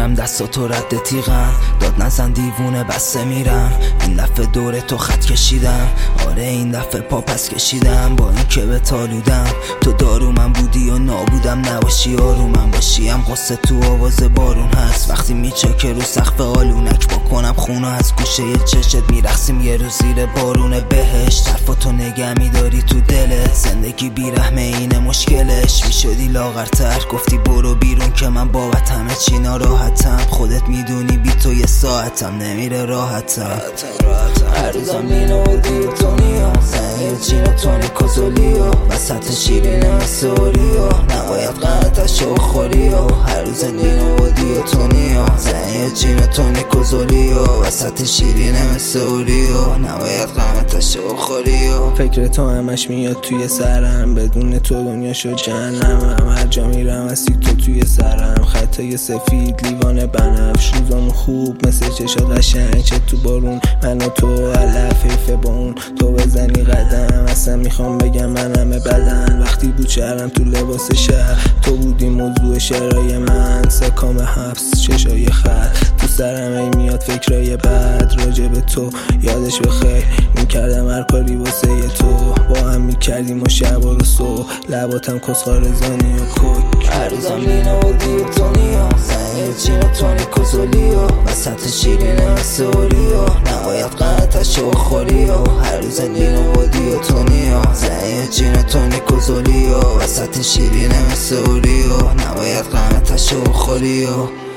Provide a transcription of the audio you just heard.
میبینم دستاتو رد تیغم، داد نزن دیوونه بسته میرم. این دفعه دور تو خط کشیدم، آره این دفعه پا پس کشیدم. با این که به تالودم تو دارو من بودی و نابودم نباشی آرومم باشی. هم قصه تو آواز بارون هست وقتی میچکه رو سقف آلونک بکنم خونه از گوشه چشت میرقصیم یه روز زیر بارون بهشت. حرفاتو نگه میداری تو دلت، زندگی بیرحمه اینه مشکلش. میشدی لاغرتر گفتی برو بیرون که من بابت همه چی ناراحتم. خودت میدونی بی تو یه ساعتم نمیره راحتم. هر روزم لینو و دیوتونیا، زنی و چین و تونیک و زولیا، وسط شیرینه مثل اوریا، نباید قنعتش رو خوری. هر روز لینو و دیوتونیا، زنی و چین و تونیک و زولیا، وسط شیرینه مثل اوریا، نباید قنعتش رو خوری. فکر تو همش میاد توی سرم، بدون تو دنیا شد جهنمم. هر جا میرم هستی تو توی سرم، خطای سفید لیوان بنفش. روزامو خوب مثل چشات قشنگ، چه تو بارون من و تو علف حیفه با اون تو بزنی قدم. اصلا میخوام بگم من همه بدن، وقتی بود شهرم تو لباس شهر تو بودی موضوع شعرهای من. سکام حبس چشای خط تو سرم ای میاد فکرای بد راجع به تو یادش بخیر. میکردم هر کاری واسه تو، با هم میکردیم و شب و صبح، لباتم کسخارزانی و کوک. هر روزم لینو و دیوتونیا، زنی چین و تونیک و زولیا، وسط شیرینه مثل اوریا، نباید قنعتش رو خوری. هر روز لینو و دیوتونیا، زنی چین و تونیک و زولیا، وسط شیرینه مثل اوریا، نباید قنعتش رو خوری.